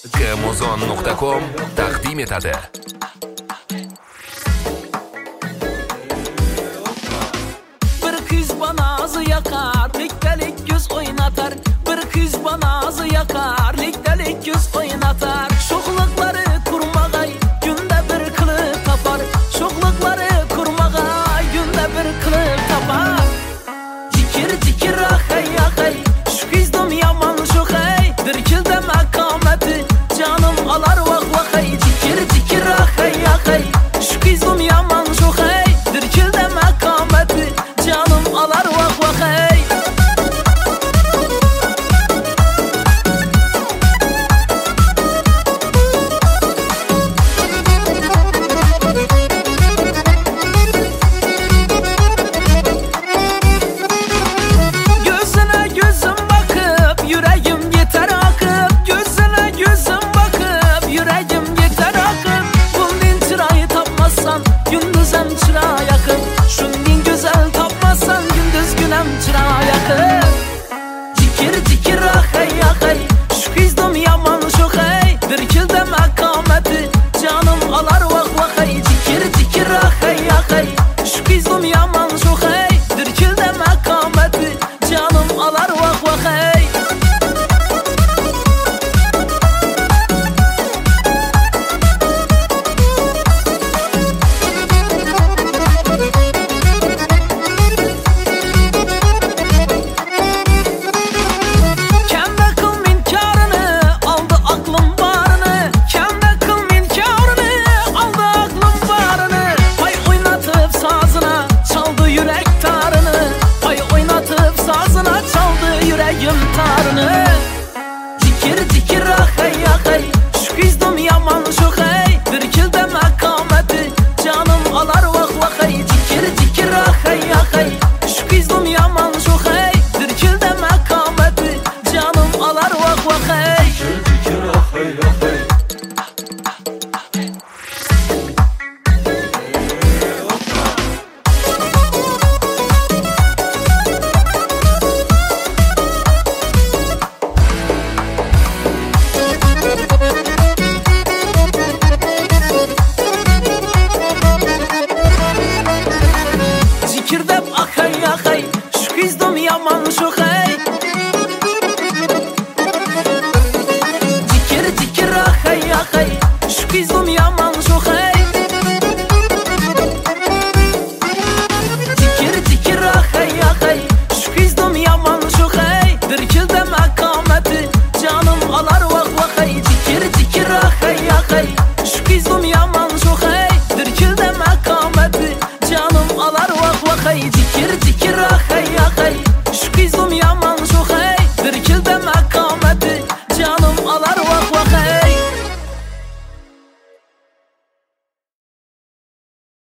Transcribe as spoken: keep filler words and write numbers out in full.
Gemozon nuqta com taqdim etadi. Bir kız bana ağzı yakar, liktelik göz oynatar. Bir kız bana ağzı yakar, liktelik göz oynatar. Şoklukları kurmagay, günde bir kılık tapar. Şoklukları kurmagay, günde bir kılık tapar. Dikir dikir akay akay, şu kızdım yaman şu hey. Dirkilde mekameti, canım alar vak vakay. Dikir dikir akay akay, şu kızdım yaman şu hey. Dirkilde mekameti, canım alar vak vakay. Gözüne gözüm bakıp yüreğim yeter akıp. Gözüne gözüm bakıp yüreğim yeter akıp. Bunun çırayı tapmazsan gündüzem çıra yakıp. Şunun güzel tapmazsan gündüz günem çıra yakıp. Dikir dikir akay akay, şu kızdım yaman şu hey. Dirkilde mekameti, canım alar vak vakay. Dikir dikir akay akay, şu kızdım yaman şu hey. Dirkilde mekameti, canım alar vak vakay. Kendi kıl minkarını, aldı aklım barını. Kendi kıl minkarını, aldı aklım barını. Pay oynatıp sazına, çaldı yürek tarını. Pay oynatıp sazına, çaldı yüreğim tarını. Dikir dikir akay akay, şu kızdım yaman şu hey. Dirkilde mekameti, canım alar vak vakay. Dikir dikir akay akay, şu kızdım yaman şu hey. Dirkilde mekameti, canım alar vak vakay. Zikirdep akay akay, şu kızdım yaman şu hey. Zikir zikir akay akay, şu kızdım yaman şu hey. Zikir zikir akay akay, şu kızdım yaman şu hey. Dirkilde mekameti, canım alar vak vakay. Zikir zikir akay akay, şu kızdım yaman şu hey. Dirkilde mekameti, canım alar vak vakay. Zikir zikir akay akay, şu kızdım yaman şu hey. Dirkilde mekameti, canım alar vak